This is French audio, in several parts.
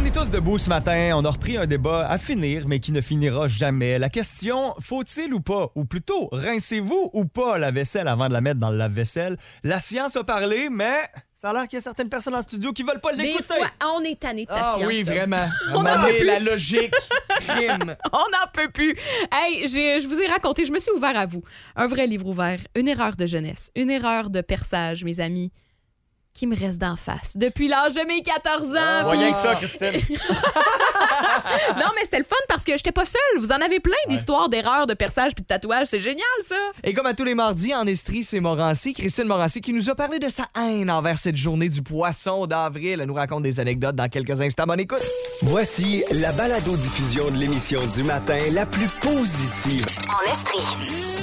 On est tous debout ce matin. On a repris un débat à finir, mais qui ne finira jamais. La question, faut-il ou pas, ou plutôt, rincez-vous ou pas la vaisselle avant de la mettre dans le lave-vaisselle? La science a parlé, mais ça a l'air qu'il y a certaines personnes en studio qui veulent pas l'écouter. Des fois, on est tanné de ta science. Oui, là. vraiment. On en peut plus. La logique prime. On n'en peut plus. Hey, je vous ai raconté, je me suis ouvert à vous. Un vrai livre ouvert, une erreur de jeunesse, une erreur de perçage, mes amis, qui me reste d'en face depuis l'âge de mes 14 ans. Rien que ça, Christine. Non, mais c'était le fun parce que j'étais pas seule. Vous en avez plein d'histoires d'erreurs de perçage puis de tatouage. C'est génial, ça. Et comme à tous les mardis, en Estrie, c'est Morancy, Christine Morancy, qui nous a parlé de sa haine envers cette journée du poisson d'avril. Elle nous raconte des anecdotes dans quelques instants. Bonne écoute. Voici la balado-diffusion de l'émission du matin la plus positive. En Estrie.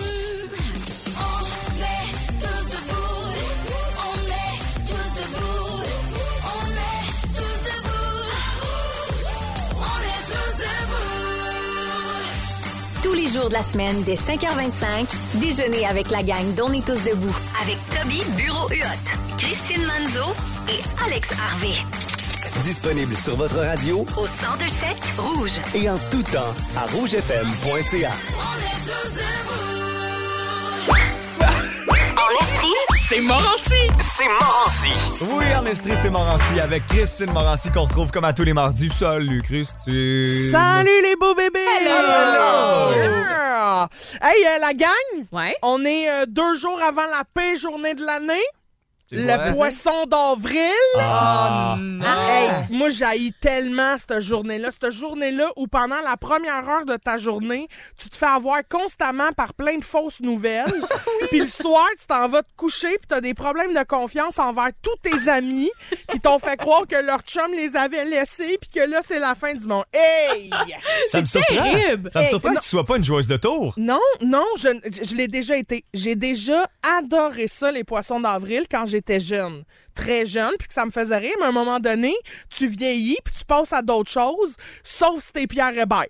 Tous les jours de la semaine, dès 5h25, déjeuner avec la gang d'On est tous debout. Avec Toby Bureau-Huot, Christine Manzo et Alex Harvey. Disponible sur votre radio Au 1027 Rouge. et en tout temps à rougefm.ca. En Estrie, C'est Morancy! C'est Morancy! Oui, en Estrie, c'est Morancy avec Christine Morancy qu'on retrouve comme à tous les mardis. Salut, Christine. Salut les beaux bébés! Hello! Yeah. Hey, la gang, Ouais. on est 2 jours avant la pire journée de l'année. C'est Le vrai? poisson d'avril. Ah. Hey, moi, j'haïs tellement cette journée-là. Cette journée-là où pendant la première heure de ta journée, tu te fais avoir constamment par plein de fausses nouvelles. Puis le soir, tu t'en vas te coucher puis t'as des problèmes de confiance envers tous tes amis qui t'ont fait croire que leur chum les avait laissés puis que là, c'est la fin du monde. Hey! Ça me surprend. terrible. Ça me Hey, surprend non. que tu sois pas une joueuse de tour. Non, je l'ai déjà été. J'ai déjà adoré ça, les poissons d'avril, quand j'étais jeune. Très jeune, puis que ça me faisait rire. Mais à un moment donné, tu vieillis, puis tu passes à d'autres choses, sauf si t'es Pierre Hébert.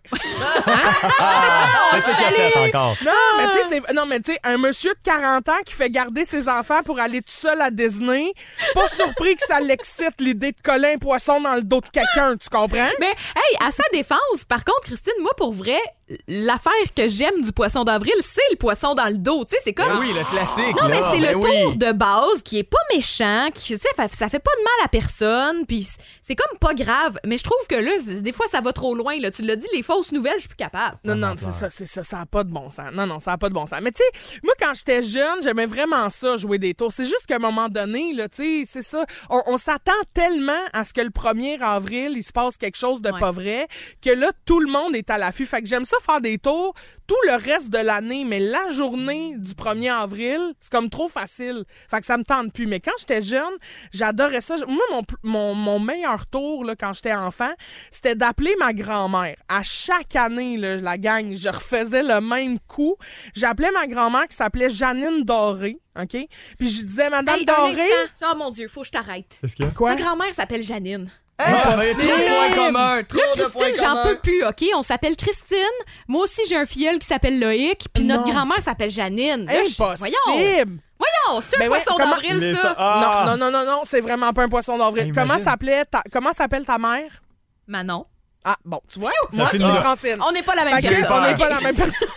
C'est ce qu'il a fait encore. Non, mais tu sais, un monsieur de 40 ans qui fait garder ses enfants pour aller tout seul à Disney, pas surpris que ça l'excite l'idée de coller un poisson dans le dos de quelqu'un, tu comprends? Mais, hey, à sa défense, par contre, Christine, moi, pour vrai, l'affaire que j'aime du poisson d'avril, c'est le poisson dans le dos. Tu sais, c'est comme. Ben oui, le classique. Non, mais là. c'est Ben le oui. tour de base qui est pas méchant, qui, tu sais, ça fait pas de mal à personne, puis c'est comme pas grave. Mais je trouve que là, des fois, ça va trop loin. Là. Tu l'as dit, les fausses nouvelles, je suis plus capable. Non, c'est ça, ça n'a pas de bon sens. Non, ça n'a pas de bon sens. Mais tu sais, moi, quand j'étais jeune, j'aimais vraiment ça, jouer des tours. C'est juste qu'à un moment donné, là, tu sais, c'est ça, on s'attend tellement à ce que le 1er avril, il se passe quelque chose de pas vrai, que là, tout le monde est à l'affût. Fait que j'aime ça faire des tours tout le reste de l'année, mais la journée du 1er avril, c'est comme trop facile. Fait que ça me tente plus. Mais quand j'étais jeune, j'adorais ça. Moi, mon meilleur tour, là, quand j'étais enfant, c'était d'appeler ma grand-mère. À chaque année, là, la gang, je refaisais le même coup. J'appelais ma grand-mère qui s'appelait Janine Doré, OK? Puis je disais, Madame Hey, un Doré... instant. Oh mon Dieu, faut que je t'arrête. Qu'est-ce qu'il y a? Quoi? Ma grand-mère s'appelle Janine. Il y a trop de points communs. Trop Là, de points Christine, j'en communs. peux plus, OK? On s'appelle Christine. Moi aussi, j'ai un filleul qui s'appelle Loïc. Puis notre Non. grand-mère s'appelle Janine. Là, Impossible! Voyons, c'est un Ben ouais, poisson comment- d'avril, Mais ça. Ah. Non, c'est vraiment pas un poisson d'avril. Hey, Comment imagine. s'appelle ta mère? Manon. Ah, bon, tu vois, moi, Ça c'est finit là. Francine. On n'est pas la même Fait que, personne. on n'est pas la même personne.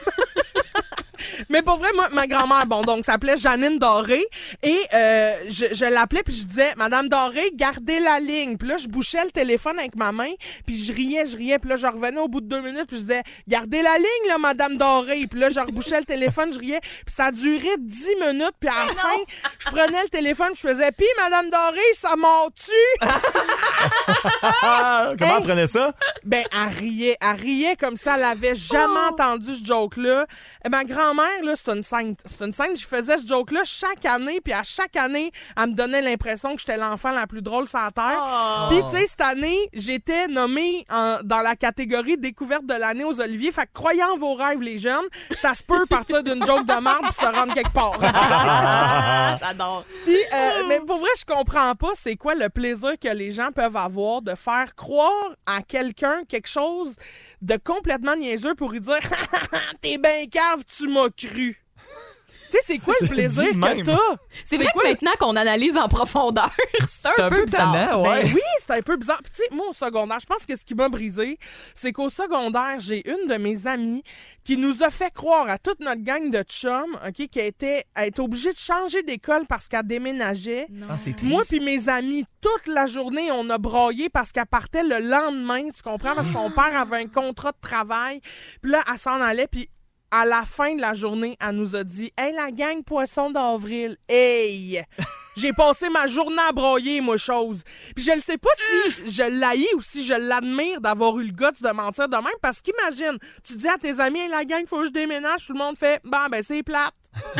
Mais pour vrai, moi, ma grand-mère, bon, donc, s'appelait Janine Doré. Et je l'appelais, puis je disais, Madame Doré, gardez la ligne. Puis là, je bouchais le téléphone avec ma main, puis je riais. Puis là, je revenais au bout de 2 minutes, puis je disais, gardez la ligne, là, Madame Doré. Puis là, je rebouchais le téléphone, je riais. Puis ça durait 10 minutes, puis à la fin, je prenais le téléphone, je faisais, puis Madame Doré, ça mord-tu? Comment elle prenait ça? Ben, elle riait comme ça. Elle avait jamais entendu ce joke-là. Et ma grand-mère, là, c'est une sainte. C'est une sainte. Je faisais ce joke-là chaque année, puis à chaque année, elle me donnait l'impression que j'étais l'enfant la plus drôle sur la Terre. Puis, tu sais, cette année, j'étais nommée dans la catégorie découverte de l'année aux Oliviers. Fait que croyez en vos rêves, les jeunes, ça se peut partir d'une joke de merde puis se rendre quelque part. J'adore. Puis, mais pour vrai, je comprends pas c'est quoi le plaisir que les gens peuvent avoir de faire croire à quelqu'un quelque chose de complètement niaiseux pour lui dire « T'es ben cave, tu m'as cru. » sais, c'est quoi le plaisir dit que même. t'as? C'est vrai que maintenant qu'on analyse en profondeur, c'est un peu bizarre. tannant, ouais. Ben oui, c'est un peu bizarre. Puis tu sais, moi, au secondaire, je pense que ce qui m'a brisé, c'est qu'au secondaire, j'ai une de mes amies qui nous a fait croire à toute notre gang de chums, OK, qui était obligée de changer d'école parce qu'elle déménageait. Ah, c'est triste. Moi puis mes amis, toute la journée, on a braillé parce qu'elle partait le lendemain, tu comprends? Parce que son père avait un contrat de travail. Puis là, elle s'en allait, puis à la fin de la journée, elle nous a dit « Hey, la gang Poisson d'avril, hey! J'ai passé ma journée à broyer, moi, chose. » Puis je ne sais pas si je l'haïs ou si je l'admire d'avoir eu le guts de mentir de même, parce qu'imagine, tu dis à tes amis « Hey, la gang, faut que je déménage. » Tout le monde fait « Ben, c'est plate. »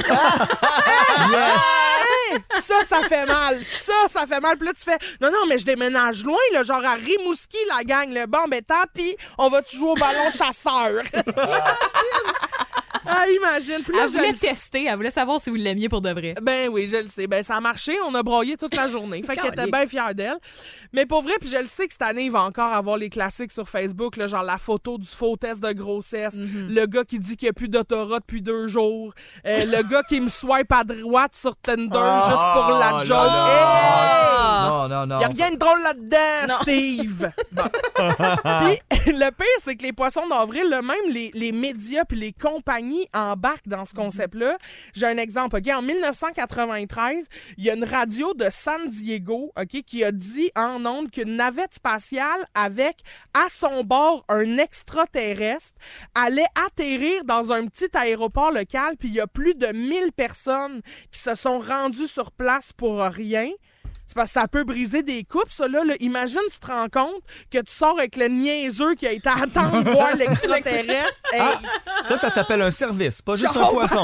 Ça fait mal. Ça fait mal. Puis là, tu fais « Non, mais je déménage loin, là, genre à Rimouski, la gang. Là. Bon, tant pis, on va jouer au ballon chasseur. » Imagine. Puis là, Elle voulait tester, elle voulait savoir si vous l'aimiez pour de vrai. Ben oui, je le sais. Ben ça a marché, on a broyé toute la journée. Fait qu'elle était bien fière d'elle. Mais pour vrai, puis je le sais que cette année, il va encore avoir les classiques sur Facebook, là, genre la photo du faux test de grossesse, le gars qui dit qu'il n'y a plus d'autorat depuis 2 jours, le gars qui me swipe à droite sur Tinder juste pour la joke. Non. Il n'y a rien de drôle là-dedans, Steve. Bon. Puis le pire, c'est que les Poissons d'avril, là, même les médias puis les compagnies embarquent dans ce concept-là. J'ai un exemple. OK? En 1993, il y a une radio de San Diego, OK, qui a dit en ondes qu'une navette spatiale avec à son bord un extraterrestre allait atterrir dans un petit aéroport local, puis il y a plus de 1000 personnes qui se sont rendues sur place pour rien. C'est parce que ça peut briser des couples, ça, là. Imagine, tu te rends compte que tu sors avec le niaiseux qui a été à attendre voir l'extraterrestre. Hey. Ça s'appelle un service, pas juste un poisson.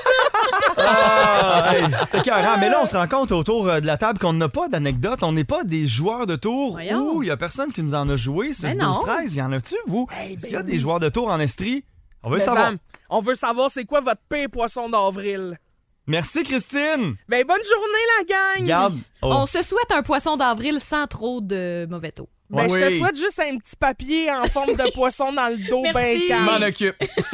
C'était écœurant. Mais là, on se rend compte autour de la table qu'on n'a pas d'anecdotes. On n'est pas des joueurs de tour. Voyons. Ouh, il n'y a personne qui nous en a joué. 6, 12, 13, y en a-tu, vous? Est-ce qu'il y a des joueurs de tour en Estrie? On veut savoir. On veut savoir c'est quoi votre pire poisson d'avril. Merci, Christine. Ben, bonne journée, la gang! Garde. Oh. On se souhaite un poisson d'avril sans trop de mauvais taux. Ben, Oui. je te souhaite juste un petit papier en forme de poisson dans le dos, ben Merci. Je calme. m'en occupe.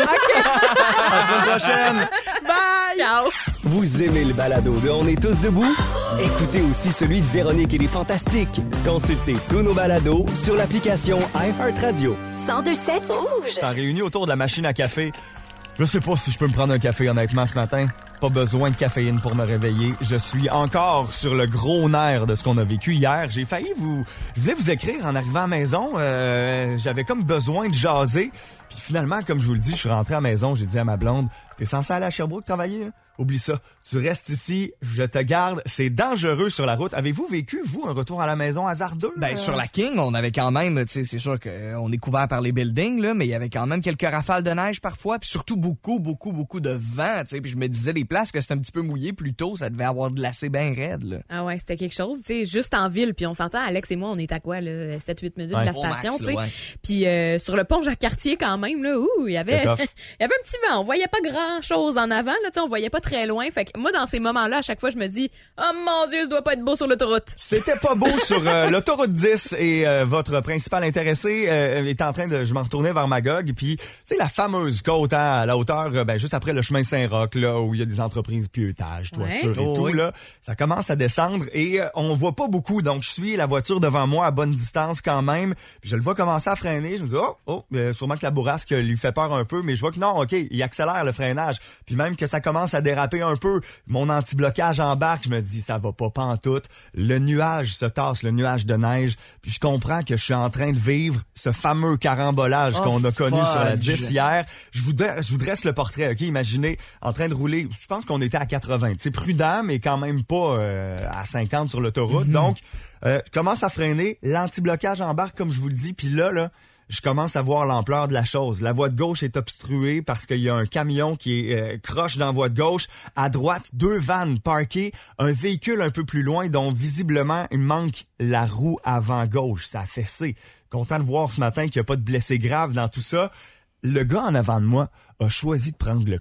À la semaine prochaine. Bye! Ciao! Vous aimez le balado de On est tous debout? Écoutez aussi celui de Véronique et les Fantastiques. Consultez tous nos balados sur l'application iHeartRadio. 1027 Rouge. T'en réunis autour de la machine à café. Je sais pas si je peux me prendre un café, honnêtement, ce matin. Pas besoin de caféine pour me réveiller. Je suis encore sur le gros nerf de ce qu'on a vécu hier. J'ai failli Je voulais vous écrire en arrivant à la maison. J'avais comme besoin de jaser. Puis finalement, comme je vous le dis, je suis rentré à la maison. J'ai dit à ma blonde, t'es censé aller à Sherbrooke travailler, là? Oublie ça. Tu restes ici, je te garde. C'est dangereux sur la route. Avez-vous vécu, vous, un retour à la maison hasardeux? Ben, sur la King, on avait quand même, tu sais, c'est sûr qu'on est couvert par les buildings, là, mais il y avait quand même quelques rafales de neige parfois, puis surtout beaucoup de vent, tu sais, puis je me disais des places que c'était un petit peu mouillé plus tôt, ça devait avoir glacé bien raide, là. Ah ouais, c'était quelque chose, tu sais, juste en ville, puis on s'entend, Alex et moi, on est à quoi, là, 7-8 minutes de la Au max, station, tu sais. là, ouais. Puis sur le pont Jacques-Cartier, quand même, là, il y avait C'était tough. il y avait un petit vent, on voyait pas grand-chose en avant, là, tu sais, on voyait pas très loin, fait que moi, dans ces moments-là, à chaque fois, je me dis, oh mon Dieu, ça doit pas être beau sur l'autoroute. C'était pas beau sur l'autoroute 10 et votre principal intéressé est en train de... Je m'en retournais vers Magog, puis tu sais, la fameuse côte à la hauteur, juste après le chemin Saint-Roch, là, où il y a des entreprises pieutage, toiture et Oh, tout, oui. là, ça commence à descendre et on voit pas beaucoup, donc je suis la voiture devant moi à bonne distance quand même, puis je le vois commencer à freiner, je me dis, sûrement que la bourrasque lui fait peur un peu, mais je vois que non, OK, il accélère le freinage, puis même que ça commence à déraper un peu, mon anti-blocage embarque, je me dis, ça va pas pantoute. Le nuage se tasse, le nuage de neige, puis je comprends que je suis en train de vivre ce fameux carambolage qu'on a connu sur la 10 hier. Je vous dresse le portrait, OK? Imaginez, en train de rouler, je pense qu'on était à 80. C'est prudent, mais quand même pas à 50 sur l'autoroute. Donc, je commence à freiner, l'anti-blocage embarque, comme je vous le dis, puis là, je commence à voir l'ampleur de la chose. La voie de gauche est obstruée parce qu'il y a un camion qui est croche dans la voie de gauche. À droite, 2 vannes parquées, un véhicule un peu plus loin dont visiblement il manque la roue avant gauche. Ça a fessé. Content de voir ce matin qu'il n'y a pas de blessés graves dans tout ça. Le gars en avant de moi a choisi de prendre le clou.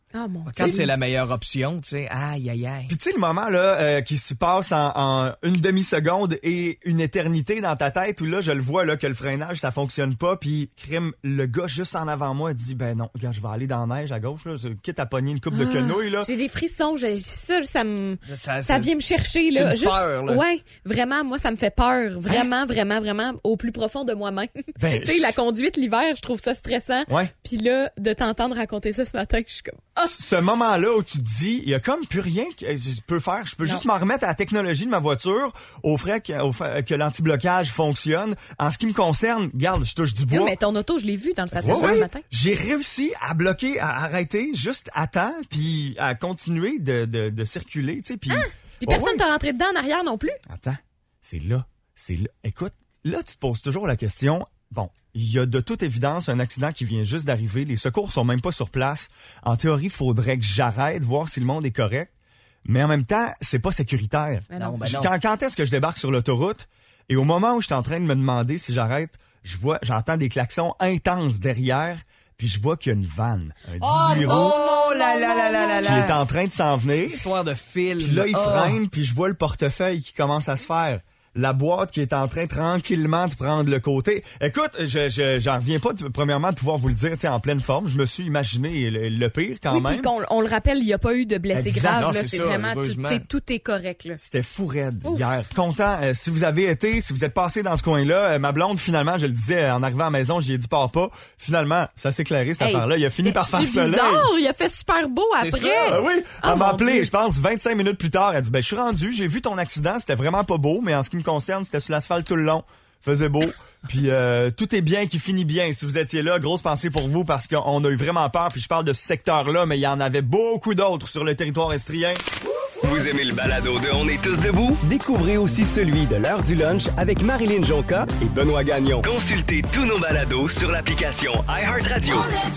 Ah, mon Quand Dieu. c'est la meilleure option, tu sais, aïe, aïe, aïe. Puis tu sais, le moment là qui se passe en une demi-seconde et une éternité dans ta tête où là, je le vois là que le freinage, ça fonctionne pas. Puis crime, le gars juste en avant moi dit, ben non, regarde, je vais aller dans la neige à gauche, là, quitte à pogner une coupe de quenouille, là. J'ai des frissons. Ça Ça vient me chercher, là. une peur, là. Ouais, vraiment, moi, ça me fait peur. Vraiment, vraiment, vraiment, au plus profond de moi-même. Ben, Tu sais, la conduite l'hiver, je trouve ça stressant. Ouais. Puis là, de t'entendre raconter ça ce matin, je suis comme... Ah! Ce moment-là où tu te dis, il y a comme plus rien que je peux faire. Je peux juste m'en remettre à la technologie de ma voiture, au fait que l'anti-blocage fonctionne. En ce qui me concerne, regarde, je touche du bois. Non, mais ton auto, je l'ai vu dans le stationnement Ouais, ce ouais. matin. J'ai réussi à bloquer, à arrêter juste à temps, puis à continuer de circuler, tu sais, puis... Puis Ouais, personne ouais. t'a rentré dedans en arrière non plus. Attends, c'est là. Écoute, là, tu te poses toujours la question, bon, il y a de toute évidence un accident qui vient juste d'arriver, les secours sont même pas sur place. En théorie, il faudrait que j'arrête, voir si le monde est correct. Mais en même temps, c'est pas sécuritaire. Mais non. ben non. Quand est-ce que je débarque sur l'autoroute et au moment où je suis en train de me demander si j'arrête, j'entends des klaxons intenses derrière, puis je vois qu'il y a une vanne, un 18 roues Oh là là là là là qui est là! en train de s'en venir. Histoire de film. Puis là, il Oh. freine, puis je vois le portefeuille qui commence à se faire. La boîte qui est en train tranquillement de prendre le côté. Écoute, j'en reviens pas premièrement de pouvoir vous le dire, tu sais, en pleine forme. Je me suis imaginé le pire quand Oui, même. puis on le rappelle, il n'y a pas eu de blessés Exact. graves. Non, Là, c'est c'est ça, vraiment heureusement. tout est correct. Là. C'était fou raide hier. Content. Si vous êtes passé dans ce coin-là, ma blonde, finalement, je le disais en arrivant à la maison, j'ai dit pars pas. Finalement, ça s'est éclairé cette Hey, affaire-là. Il a fini par faire C'est soleil. bizarre, il a fait super beau après. ça. Ah oui, Oh, elle m'a mon appelé, Dieu. je pense, 25 minutes plus tard. Elle dit, ben, je suis rendu, j'ai vu ton accident, c'était vraiment pas beau, mais en ce qui me concerne, c'était sur l'asphalte tout le long. Faisait beau. Puis tout est bien qui finit bien. Si vous étiez là, grosse pensée pour vous parce qu'on a eu vraiment peur. Puis je parle de ce secteur-là, mais il y en avait beaucoup d'autres sur le territoire estrien. Vous aimez le balado de On est tous debout? Découvrez aussi celui de l'heure du lunch avec Marilyn Jonca et Benoît Gagnon. Consultez tous nos balados sur l'application iHeartRadio.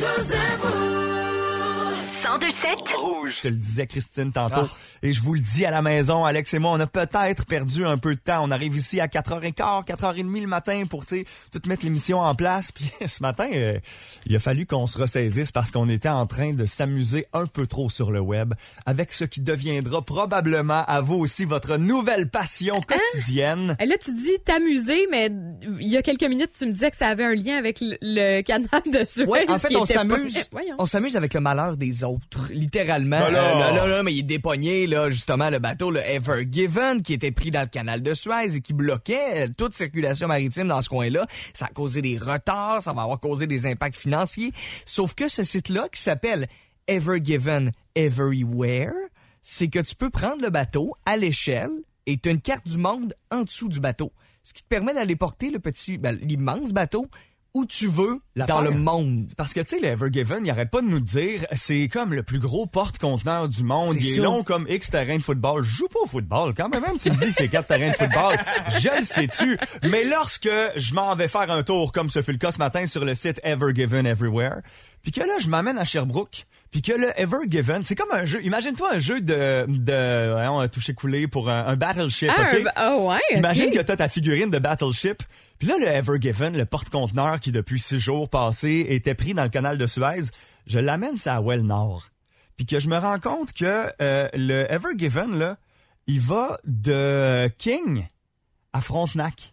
1027 Rouge. Je te le disais, Christine, tantôt. Et je vous le dis à la maison, Alex et moi, on a peut-être perdu un peu de temps. On arrive ici à 4h15, 4h30 le matin pour, tu sais, tout mettre l'émission en place. Puis ce matin, il a fallu qu'on se ressaisisse parce qu'on était en train de s'amuser un peu trop sur le web avec ce qui deviendra probablement à vous aussi votre nouvelle passion quotidienne. Et là, tu dis t'amuser, mais il y a quelques minutes, tu me disais que ça avait un lien avec le canal de Suez. Ouais, en fait, qui on était pas- s'amuse. Voyons. On s'amuse avec le malheur des autres, littéralement. Ben là. Là, mais il est dépogné, là, justement, le bateau, le Ever Given, qui était pris dans le canal de Suez et qui bloquait toute circulation maritime dans ce coin-là. Ça a causé des retards, ça va avoir causé des impacts financiers. Sauf que ce site-là, qui s'appelle Ever Given Everywhere, c'est que tu peux prendre le bateau à l'échelle et tu as une carte du monde en dessous du bateau. Ce qui te permet d'aller porter l'immense bateau où tu veux dans le monde. C'est parce que, tu sais, le Ever Given, il arrête pas de nous dire, c'est comme le plus gros porte-conteneur du monde. C'est Il est ça. long comme X terrain de football. Je joue pas au football. Quand même, tu me dis c'est 4 terrains de football. Je le sais-tu. Mais lorsque je m'en vais faire un tour, comme ce fut le cas ce matin sur le site Ever Given Everywhere, puis que là, je m'amène à Sherbrooke, puis que le Ever Given, c'est comme un jeu. Imagine-toi un jeu on a touché coulé pour un battleship, OK? Oh ouais, ok. Imagine que t'as ta figurine de Battleship. Puis là, le Ever Given, le porte-conteneur qui, depuis 6 jours passés, était pris dans le canal de Suez, je l'amène ça à Well Nord. Puis que je me rends compte que le Ever Given, là, il va de King à Frontenac.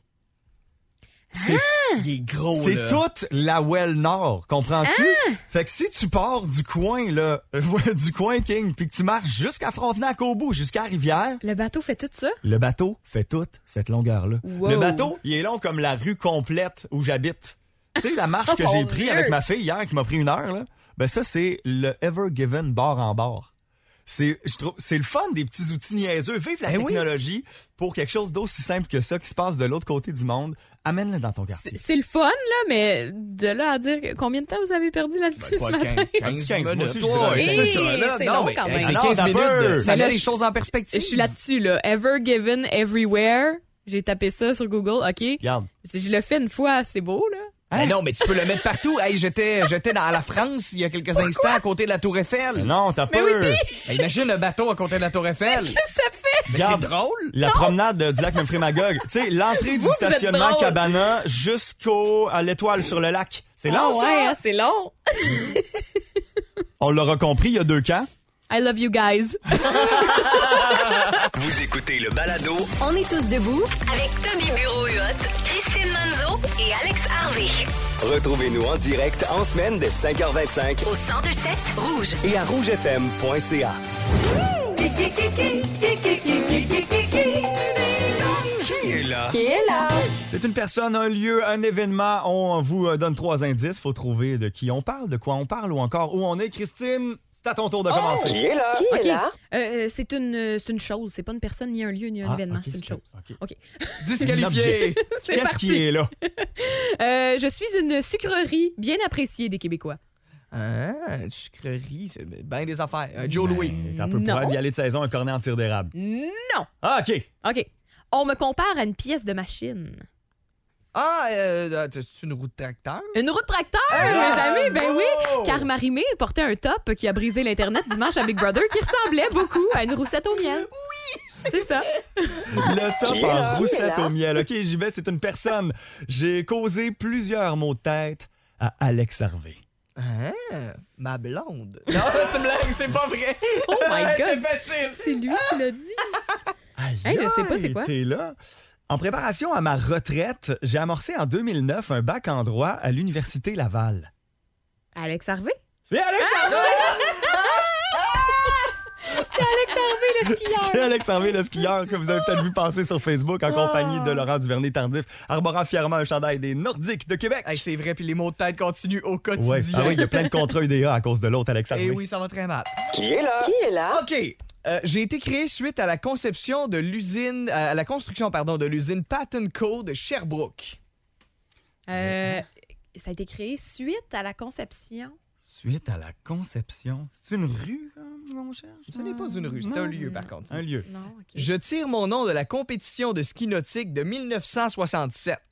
Il est gros, C'est là. toute la Well Nord, comprends-tu? Fait que si tu pars du coin, là, du coin King, puis que tu marches jusqu'à Frontenac au bout, jusqu'à Rivière, Le bateau fait tout ça? le bateau fait toute cette longueur-là. Wow. Le bateau, il est long comme la rue complète où j'habite. Tu sais, la marche que Oh, j'ai mon prise Dieu. avec ma fille hier, qui m'a pris 1 heure, là, ben ça, c'est le Ever Given bord en bord. Je trouve, c'est le fun des petits outils niaiseux. Vive la Eh oui. technologie pour quelque chose d'aussi simple que ça qui se passe de l'autre côté du monde. Amène-le dans ton quartier. C'est le fun, là, mais de là à dire combien de temps vous avez perdu là-dessus ce matin? 15 15 minutes. moi aussi, je Ouais, dirais. c'est ça, là. C'est Non, long mais quand même. c'est Alors, 15 t'as minutes. peur. Ça Mais là, met les je- choses en perspective. Je suis là-dessus, là. Ever Given Everywhere. J'ai tapé ça sur Google, OK? Regarde. Si je le fais une fois, c'est beau, là. Ben non, mais tu peux le mettre partout. Hey, j'étais dans la France il y a quelques instants à côté de la Tour Eiffel. Mais non, t'as Mais oui, peur. Ben, imagine un bateau à côté de la Tour Eiffel. Qu'est-ce que ça fait? Mais c'est Regarde. drôle. La promenade du lac Memphremagog. Tu sais, l'entrée du Vous êtes stationnement drôle. Cabana à l'étoile sur le lac. C'est long, Ah ça? ouais, hein, c'est long. On l'aura compris, il y a 2 camps. I love you guys. Vous écoutez le balado On est tous debout avec Toby Bureau-Huot, Christine Manzo et Alex Harvey. Retrouvez-nous en direct en semaine dès 5h25 Au 102.7 Rouge. et à rougefm.ca. Qui est là? Qui est là? C'est une personne, un lieu, un événement. On vous donne 3 indices. Faut trouver de qui on parle, de quoi on parle ou encore où on est. Christine, c'est à ton tour de commencer. Qui est là? Qui OK. est là? C'est une chose. C'est pas une personne, ni un lieu, ni un événement. ok, c'est une chose. OK. OK. Disqualifié. C'est Qu'est-ce parti. qui est là? Je suis une sucrerie bien appréciée des Québécois. Une sucrerie, c'est bien des affaires. Un Joe Louis. T'as un peu Non. pour y aller de saison, un cornet en tir d'érable. Non. Ah, OK. OK. On me compare à une pièce de machine. C'est une roue de tracteur? Une roue de tracteur, mes amis, ben oui. Car Marie-Mé portait un top qui a brisé l'Internet dimanche à Big Brother qui ressemblait beaucoup à une roussette au miel. Oui! C'est ça. Le top Qui est là? en roussette Qui est là? au miel. OK, j'y vais, c'est une personne. J'ai causé plusieurs mots de tête à Alex Harvey. Ma blonde. Non, c'est une blague, c'est pas vrai. Oh my God. C'était facile. C'est lui qui l'a dit. Aïe, Hey, je sais pas c'est aïe, quoi. T'es là? En préparation à ma retraite, j'ai amorcé en 2009 un bac en droit à l'Université Laval. Alex Harvey? C'est Alex Harvey! C'est Alex Harvey, le skieur. C'est Alex Harvey, le skieur, que vous avez peut-être vu passer sur Facebook en compagnie de Laurent Duvernay-Tardif, arborant fièrement un chandail des Nordiques de Québec. Hey, c'est vrai, puis les mots de tête continuent au quotidien. Ouais. Ah oui, il y a plein de contrats UDA à cause de l'autre, Alex Harvey. Eh oui, ça va très mal. Qui est là? Qui est là? OK. J'ai été créé suite à la conception de l'usine, à la construction, pardon, de l'usine Patton Co de Sherbrooke. Ça a été créé suite à la conception. Suite à la conception. C'est une rue, on cherche? Ce n'est pas une rue, c'est Non. un lieu, par contre. Un lieu. Non, OK. Je tire mon nom de la compétition de ski nautique de 1967.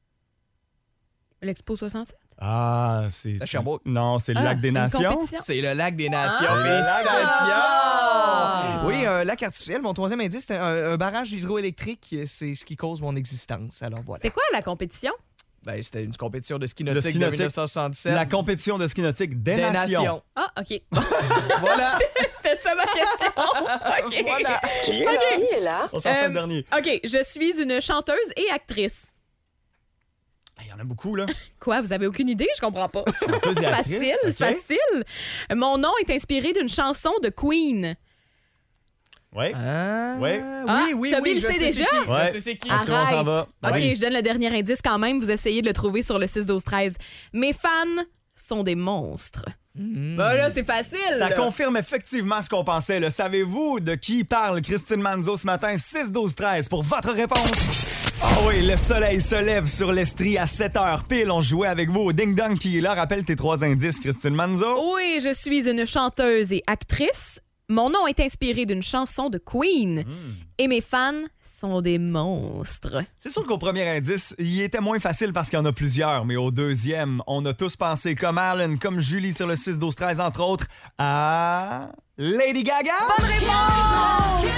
L'Expo 67? Ah, c'est... À Sherbrooke. Non, c'est le Ah, lac des une Nations. compétition? C'est le lac des Nations. Ah, Félicitations! Ah! Oui, un lac artificiel. Mon troisième indice, c'est un barrage hydroélectrique. C'est ce qui cause mon existence. Alors voilà. C'était quoi la compétition? Ben, c'était une compétition de ski De nautique ski de, nautique. 1967. La compétition de ski nautique des, des Nations. Nations. Ah, OK. Voilà. C'était ça ma question. OK. Voilà. Qui est là? Qui est là? On s'en fait le dernier. OK, je suis une chanteuse et actrice. Il y en a beaucoup, là. Quoi, vous avez aucune idée? Je comprends pas. Chanteuse et actrice, Facile, OK. facile. Mon nom est inspiré d'une chanson de Queen. Oui. Ah, Ouais. Oui, Toby le je sait sais déjà? c'est qui. Ouais. Je sais c'est qui. Ah, c'est bon, on s'en va. OK, Oui. je donne le dernier indice quand même. Vous essayez de le trouver sur le 6-12-13. Mes fans sont des monstres. Ben là, c'est facile. Ça là. confirme effectivement ce qu'on pensait. Là. Savez-vous de qui parle Christine Manzo ce matin? 6-12-13 pour votre réponse. Oh oui, le soleil se lève sur l'Estrie à 7h pile. On jouait avec vous au Ding Dong qui est là. Rappelle tes 3 indices, Christine Manzo. Oui, je suis une chanteuse et actrice. Mon nom est inspiré d'une chanson de Queen. Et mes fans sont des monstres. C'est sûr qu'au premier indice, il était moins facile parce qu'il y en a plusieurs. Mais au deuxième, on a tous pensé, comme Alan, comme Julie sur le 6-12-13, entre autres, à Lady Gaga. Bonne réponse!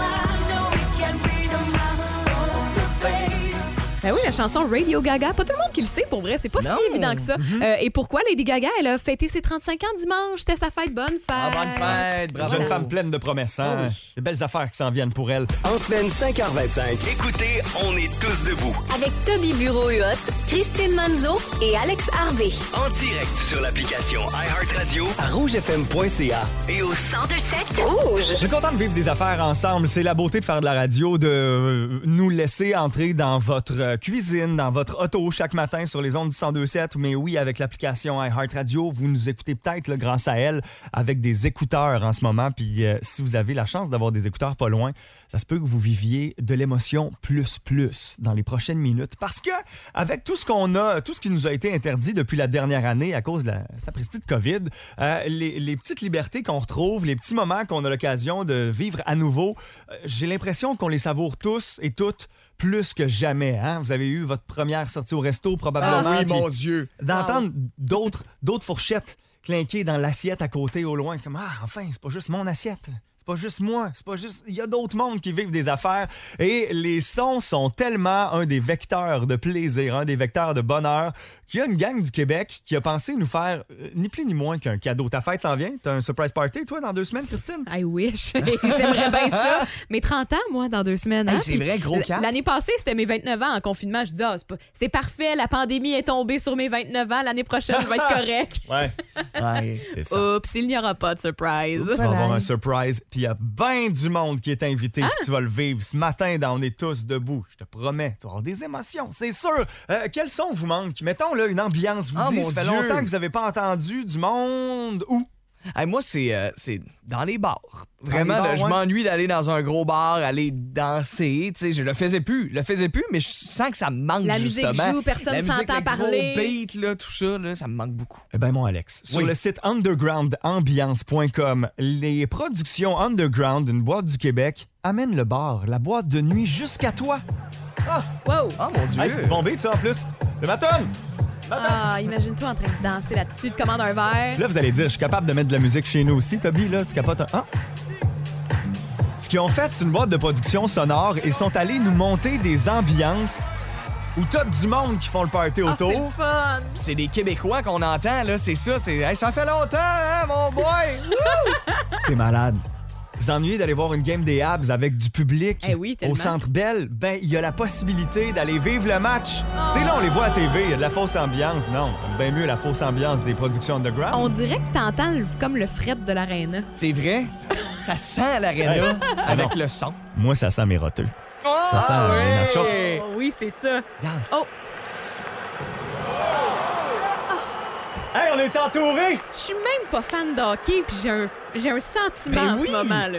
Ben oui, la chanson Radio Gaga. Pas tout le monde qui le sait, pour vrai. C'est pas Non. si évident que ça. Et pourquoi Lady Gaga? Elle a fêté ses 35 ans dimanche. C'était sa fête. Bonne fête. Ah, bonne fête. Une Bravo. jeune femme pleine de promesses, hein? Oui. Des belles affaires qui s'en viennent pour elle. En semaine 5h25, écoutez, on est tous debout. Avec Toby Bureau-Huot, Christine Manzo et Alex Harvey. En direct sur l'application iHeartRadio, à rougefm.ca et au 102.7 Rouge. Je suis content de vivre des affaires ensemble. C'est la beauté de faire de la radio, de nous laisser entrer dans votre cuisine, dans votre auto chaque matin sur les ondes du 102.7. Mais oui, avec l'application iHeartRadio, vous nous écoutez peut-être là, grâce à elle avec des écouteurs en ce moment. Puis si vous avez la chance d'avoir des écouteurs pas loin, ça se peut que vous viviez de l'émotion plus dans les prochaines minutes. Parce que avec tout ce qu'on a, tout ce qui nous a été interdit depuis la dernière année à cause de la sapristi de COVID, les petites libertés qu'on retrouve, les petits moments qu'on a l'occasion de vivre à nouveau, j'ai l'impression qu'on les savoure tous et toutes plus que jamais. Hein? Vous avez eu votre première sortie au resto probablement. Ah oui, puis mon Dieu. d'entendre d'autres fourchettes clinquer dans l'assiette à côté au loin, comme « Ah, enfin, c'est pas juste mon assiette. pas juste moi, il y a d'autres mondes qui vivent des affaires et les sons sont tellement un des vecteurs de plaisir, un des vecteurs de bonheur qu'il y a une gang du Québec qui a pensé nous faire ni plus ni moins qu'un cadeau. Ta fête s'en vient? T'as un surprise party, toi, dans 2 semaines, Christine? I wish. J'aimerais bien ça. Mes 30 ans, moi, dans 2 semaines. Hey, c'est vrai, gros cas. L'année passée, c'était mes 29 ans en confinement. Je dis, c'est parfait, la pandémie est tombée sur mes 29 ans. L'année prochaine, je vais être correct. Ouais, c'est ça. Oups, il n'y aura pas de surprise. Tu vas avoir un surprise, puis il y a bien du monde qui est invité, puis tu vas le vivre ce matin dans On est tous debout. Je te promets, tu vas avoir des émotions, c'est sûr. Quels sons vous manquent? Mettons là une ambiance, vous dites, ça fait longtemps que vous n'avez pas entendu du monde. Où? Hey, moi, c'est dans les bars. Vraiment, je m'ennuie d'aller dans un gros bar, aller danser. Tu sais, je le faisais plus, mais je sens que ça me manque, la justement. musique joue, personne s'entend parler. Le beat, là, tout ça, là, ça me manque beaucoup. Eh bien, mon Alex, sur le site undergroundambiance.com, les productions Underground, une boîte du Québec, amènent le bar, la boîte de nuit jusqu'à toi. Wow! Oh mon Dieu! Hey, c'est bon beat, ça, en plus. C'est ma tonne! Imagine-toi en train de danser là-dessus, de commander un verre. Là, vous allez dire, je suis capable de mettre de la musique chez nous aussi, Toby, là, tu capotes un... Ce qu'ils ont fait, c'est une boîte de production sonore et sont allés nous monter des ambiances où t'as du monde qui font le party autour. C'est le fun! C'est des Québécois qu'on entend, là, c'est ça. Hey, ça fait longtemps, hein, mon boy! C'est malade. Vous ennuyez d'aller voir une game des Habs avec du public tellement. au Centre Bell? Ben, il y a la possibilité d'aller vivre le match. Tu sais, là, on les voit à TV, il y a de la fausse ambiance. Non, bien mieux la fausse ambiance des productions underground. On dirait que t'entends comme le fret de l'aréna. C'est vrai? Ça sent l'aréna avec le son. Moi, ça sent mes roteux. Ça sent les nachos. Oui, c'est ça. Regarde. Oh! Hey, on est entourés! Je suis même pas fan de hockey, puis j'ai un sentiment en ce moment-là.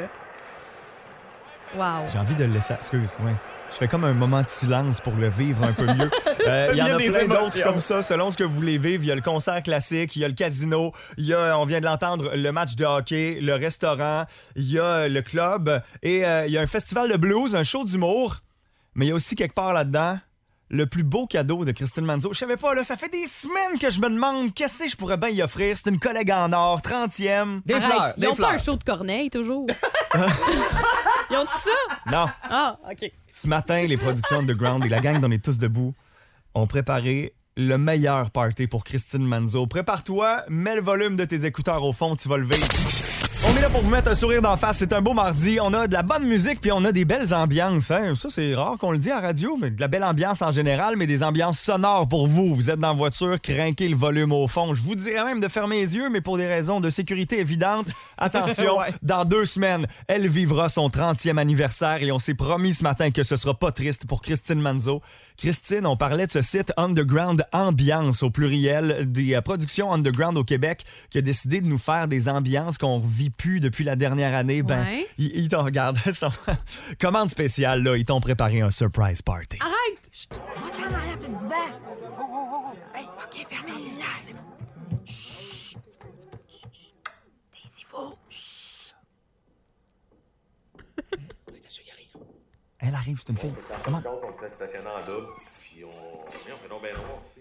Wow. J'ai envie de le laisser... Excuse, ouais. Je fais comme un moment de silence pour le vivre un peu mieux. Il y en a plein d'autres comme ça, selon ce que vous voulez vivre. Il y a le concert classique, il y a le casino, il y a, on vient de l'entendre, le match de hockey, le restaurant, il y a le club et il y a un festival de blues, un show d'humour. Mais il y a aussi quelque part là-dedans le plus beau cadeau de Christine Manzo. Je savais pas, là, ça fait des semaines que je me demande qu'est-ce que je pourrais bien y offrir. C'est une collègue en or, 30e. Des fleurs, Ils ont pas un show de Corneille, toujours? Ils ont dit ça? Non. Ah, OK. Ce matin, les productions Underground et la gang d'On est tous debout ont préparé le meilleur party pour Christine Manzo. Prépare-toi, mets le volume de tes écouteurs au fond, tu vas le vivre. On est là pour vous mettre un sourire d'en face. C'est un beau mardi. On a de la bonne musique puis on a des belles ambiances. Hein? Ça, c'est rare qu'on le dise à la radio, mais de la belle ambiance en général, mais des ambiances sonores pour vous. Vous êtes dans la voiture, crinquez le volume au fond. Je vous dirais même de fermer les yeux, mais pour des raisons de sécurité évidentes, attention, dans 2 semaines, elle vivra son 30e anniversaire et on s'est promis ce matin que ce sera pas triste pour Christine Manzo. Christine, on parlait de ce site Underground Ambiance au pluriel des productions Underground au Québec qui a décidé de nous faire des ambiances qu'on vit plus depuis la dernière année. Ben, ils t'ont regardé commande spéciale là, ils t'ont préparé un surprise party. Arrête! Va-t'en arrière du divan! Oh! Hey, OK, fermez les lumières, c'est vous. Chut! Taisez-vous! Chut! Elle arrive, c'est une fille. Comment? On peut stationner en double, puis on fait donc bien long aussi.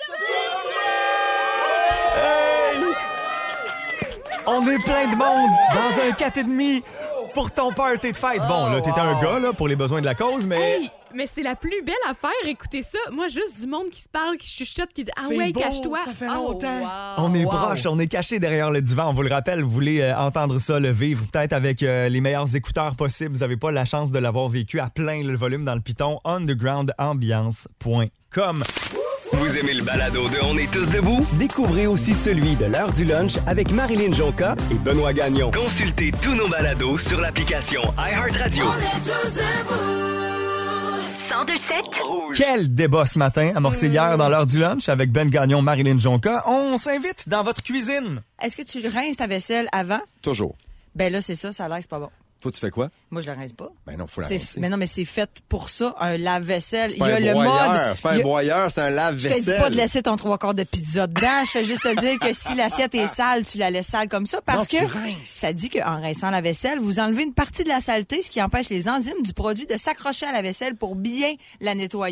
Hey! On est plein de monde dans un 4,5 pour ton party de fête. Bon, là, t'étais un gars là, pour les besoins de la cause, mais... Hey, mais c'est la plus belle affaire, écoutez ça. Moi, juste du monde qui se parle, qui chuchote, qui dit « Ah C'est ouais, beau, cache-toi! » ça fait longtemps. On est proche, on est caché derrière le divan. On vous le rappelle, vous voulez entendre ça, le vivre peut-être avec les meilleurs écouteurs possibles. Vous n'avez pas la chance de l'avoir vécu à plein le volume dans le piton. undergroundambiance.com. Vous aimez le balado de On est tous debout? Découvrez aussi celui de l'heure du lunch avec Marilyn Jonca et Benoît Gagnon. Consultez tous nos balados sur l'application iHeartRadio. 1027 Rouge. Quel débat ce matin, amorcé hier dans l'heure du lunch avec Ben Gagnon, Marilyn Jonca. On s'invite dans votre cuisine. Est-ce que tu rinces ta vaisselle avant? Toujours. Ben là, c'est ça, ça a l'air que c'est pas bon. Toi, tu fais quoi? Moi, je la rince pas. Ben non, faut la C'est- rincer. Mais non, mais c'est fait pour ça, un lave-vaisselle. C'est pas un broyeur. C'est pas un broyeur, c'est un Je lave-vaisselle. te dis pas de laisser ton 3/4 de pizza dedans. Je fais juste te dire que si l'assiette est sale, tu la laisses sale comme ça. Parce Non, que tu rinces. ça dit qu'en rinçant la vaisselle, vous enlevez une partie de la saleté, ce qui empêche les enzymes du produit de s'accrocher à la vaisselle pour bien la nettoyer.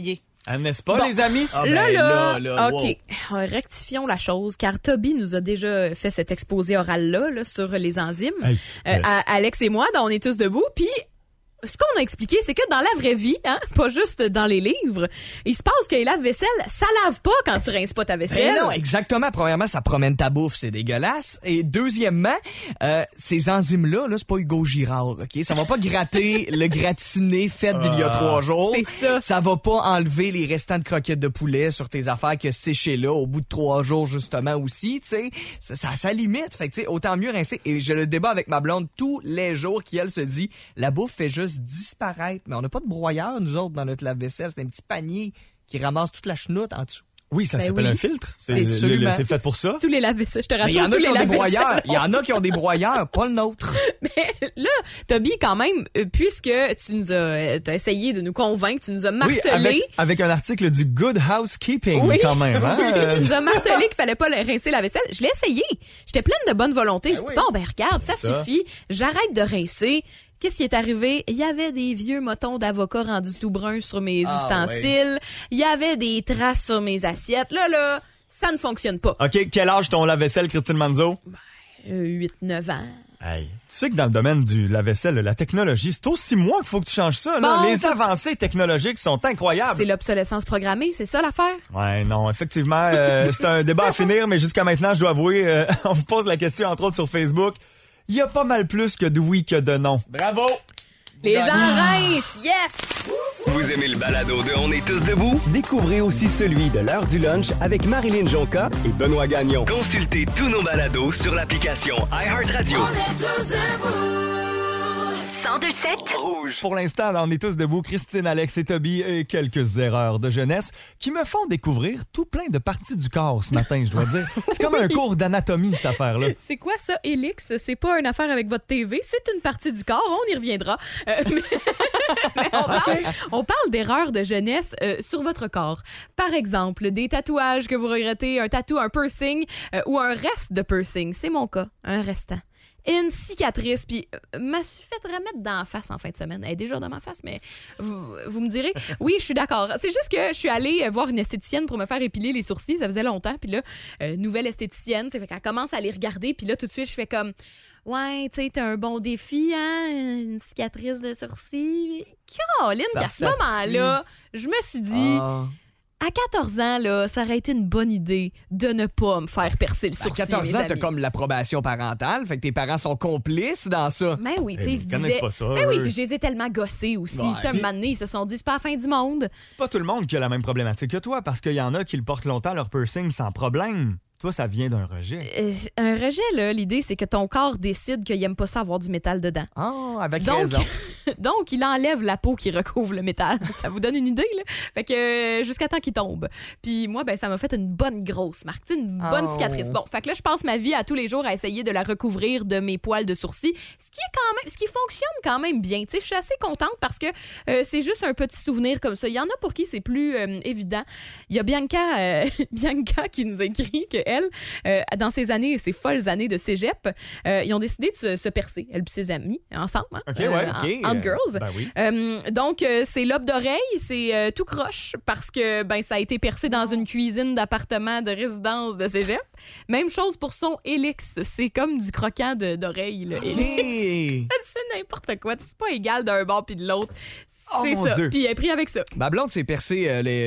Ah, n'est-ce pas, Bon. les amis? Ah, ben, OK. Rectifions la chose, car Toby nous a déjà fait cet exposé oral-là là, sur les enzymes. Hey, Alex et moi, On est tous debout, puis ce qu'on a expliqué, c'est que dans la vraie vie, pas juste dans les livres, il se passe que les lave-vaisselle, ça lave pas quand tu rinces pas ta vaisselle. Ben non, exactement. Premièrement, ça promène ta bouffe, c'est dégueulasse. Et deuxièmement, ces enzymes-là, c'est pas Hugo Girard, OK? Ça va pas gratter le gratiné fait d'il y a 3 jours. C'est ça. Ça va pas enlever les restants de croquettes de poulet sur tes affaires que séché là au bout de 3 jours, justement, aussi, tu sais. Ça limite. Fait que, tu sais, autant mieux rincer. Et je le débat avec ma blonde tous les jours qui, elle, se dit, la bouffe fait juste disparaître. Mais on n'a pas de broyeur, nous autres, dans notre lave-vaisselle. C'est un petit panier qui ramasse toute la chenoute en dessous. Oui, ça Ben s'appelle oui. un filtre. Absolument. C'est fait pour ça. Tous les lave-vaisselle, je te Mais il y rassure, en a tous qui les ont des lave-vaisselle. broyeurs. Il y en a qui ont des broyeurs, pas le nôtre. Mais là, Toby, quand même, puisque tu nous as t'as essayé de nous convaincre, tu nous as Oui, martelé. avec un article du Good Housekeeping, Oui. quand même. Hein? Tu nous as martelé qu'il fallait pas rincer la vaisselle. Je l'ai essayé. J'étais pleine de bonne volonté. Je dis, bon, ben regarde, ça suffit. J'arrête de rincer. Qu'est-ce qui est arrivé? Il y avait des vieux motons d'avocat rendus tout bruns sur mes ustensiles. Il y avait des traces sur mes assiettes. Là, ça ne fonctionne pas. OK, quel âge ton lave-vaisselle, Christine Manzo? 8-9 ans. Hey, tu sais que dans le domaine du lave-vaisselle, la technologie, c'est aussi moi qu'il faut que tu changes ça. Là. Bon, Les ça, avancées technologiques sont incroyables. C'est l'obsolescence programmée, c'est ça l'affaire? Ouais, non, effectivement, c'est un débat à finir, mais jusqu'à maintenant, je dois avouer, on vous pose la question, entre autres, sur Facebook. Il y a pas mal plus que de oui que de non. Bravo! Les gens rincent, yes! Vous aimez le balado de On est tous debout? Découvrez aussi celui de l'heure du lunch avec Marilyn Jonca et Benoît Gagnon. Consultez tous nos balados sur l'application iHeartRadio. 102.7 Rouge. Pour l'instant, on est tous debout, Christine, Alex et Toby, et quelques erreurs de jeunesse qui me font découvrir tout plein de parties du corps ce matin, je dois dire. C'est comme un cours d'anatomie, cette affaire-là. C'est quoi ça, Élix? C'est pas une affaire avec votre TV, c'est une partie du corps, on y reviendra. Mais on parle d'erreurs de jeunesse sur votre corps. Par exemple, des tatouages que vous regrettez, un tatou, un piercing ou un reste de piercing. C'est mon cas, un restant. Une cicatrice, puis m'a su fait remettre dans la face en fin de semaine. Elle est déjà dans ma face, mais vous me direz, oui, je suis d'accord. C'est juste que je suis allée voir une esthéticienne pour me faire épiler les sourcils, ça faisait longtemps, puis là, nouvelle esthéticienne, ça fait qu'elle commence à les regarder, puis là, tout de suite, je fais comme, ouais, tu sais, t'as un bon défi, hein, une cicatrice de sourcil. Caroline, qu'à ce moment-là, je me suis dit... À 14 ans, là, ça aurait été une bonne idée de ne pas me faire percer le sourcil. À 14 mes ans, amis. t'as comme l'approbation parentale, fait que tes parents sont complices dans ça. Ben oui, tu sais, ils se connaissent disaient... pas ça, Ben oui, eux. puis je les ai tellement gossés aussi. Ouais. Tu sais, un moment donné, ils se sont dit, c'est pas la fin du monde. C'est pas tout le monde qui a la même problématique que toi, parce qu'il y en a qui le portent longtemps, leur piercing, sans problème. Toi, ça vient d'un rejet. Un rejet, là, l'idée, c'est que ton corps décide qu'il aime pas ça avoir du métal dedans. Ah, avec Donc, raison. donc, il enlève la peau qui recouvre le métal. Ça vous donne une idée, là? Fait que jusqu'à temps qu'il tombe. Puis moi, ben ça m'a fait une bonne grosse marque, tu sais, une bonne cicatrice. Bon, fait que là, je passe ma vie à tous les jours à essayer de la recouvrir de mes poils de sourcils, ce qui fonctionne quand même bien. Tu sais, je suis assez contente parce que c'est juste un petit souvenir comme ça. Il y en a pour qui c'est plus évident. Il y a Bianca qui nous écrit que elle, dans ses folles années de cégep, ils ont décidé de se percer, elle et ses amis, ensemble, hein, OK, ouais. en girls. Ben oui. Donc, c'est lobe d'oreille, c'est tout croche parce que ben ça a été percé dans une cuisine d'appartement de résidence de cégep. Même chose pour son Élix, c'est comme du croquant d'oreille. Là, Élix. C'est n'importe quoi, c'est pas égal d'un bord puis de l'autre. C'est mon ça. Dieu. Puis elle est pris avec ça. Ma blonde s'est percé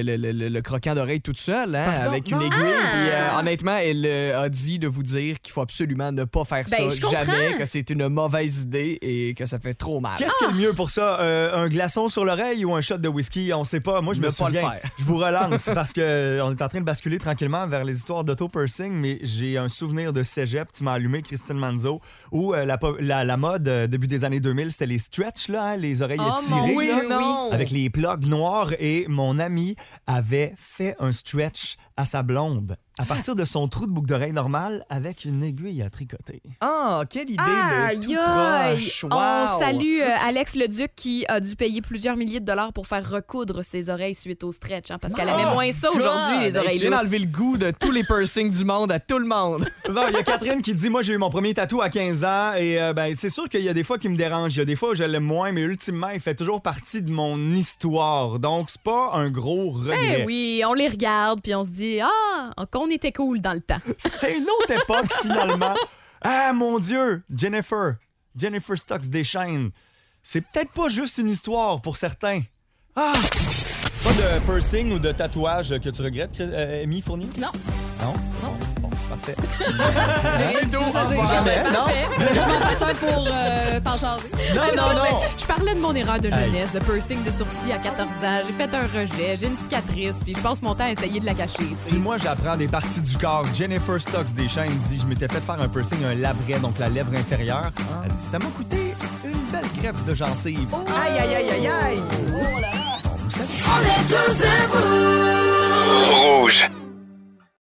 le croquant d'oreille toute seule, hein, Pardon? avec une aiguille. Puis, honnêtement, elle a dit de vous dire qu'il faut absolument ne pas faire Ben, je ça comprends. jamais, que c'est une mauvaise idée et que ça fait trop mal. Qu'est-ce qui est le mieux pour ça? Un glaçon sur l'oreille ou un shot de whisky? On sait pas. Moi, je me Ne pas le souviien. faire. Je vous relance parce que on est en train de basculer tranquillement vers les histoires d'auto-pursing, mais j'ai un souvenir de cégep. Tu m'as allumé, Christine Manzo, où la mode début des années 2000, c'était les stretch, là, hein, les oreilles Oh, étirées. mon là, Dieu, non. avec les plugs noirs. Et mon ami avait fait un stretch à sa blonde à partir de son trou de boucle d'oreille normal avec une aiguille à tricoter. Ah, quelle idée de tout Aïe! croche. Wow. On salue Alex Leduc qui a dû payer plusieurs milliers de dollars pour faire recoudre ses oreilles suite au stretch, parce qu'elle aimait moins ça aujourd'hui, les oreilles Tu viens lousses. d'enlever le goût de tous les piercings du monde à tout le monde. Bon, il y a Catherine qui dit, moi, j'ai eu mon premier tatou à 15 ans et c'est sûr qu'il y a des fois qui me dérangent. Il y a des fois où je l'aime moins, mais ultimement, il fait toujours partie de mon histoire. Donc, c'est pas un gros regret. Ben oui, on les regarde puis on se dit qu'on était cool dans le temps. C'était une autre époque, finalement. Ah, mon Dieu! Jennifer Stocks Deschaines. C'est peut-être pas juste une histoire pour certains. Ah! Pas de piercing ou de tatouage que tu regrettes, Amy Fournier? Non. Non? Bon, parfait. C'est tout. Jamais, non? Je m'en passe un pour t'en changer. Non. Je parlais de mon erreur de jeunesse, de piercing de sourcil à 14 ans. J'ai fait un rejet, j'ai une cicatrice, puis je passe mon temps à essayer de la cacher. T'sais. Puis moi, j'apprends des parties du corps. Jennifer Stocks Deschaines dit, je m'étais fait faire un piercing, un labret, donc la lèvre inférieure. Elle dit, ça m'a coûté une belle greffe de gencive. Aïe, aïe, aïe, aïe, aïe. Rouge.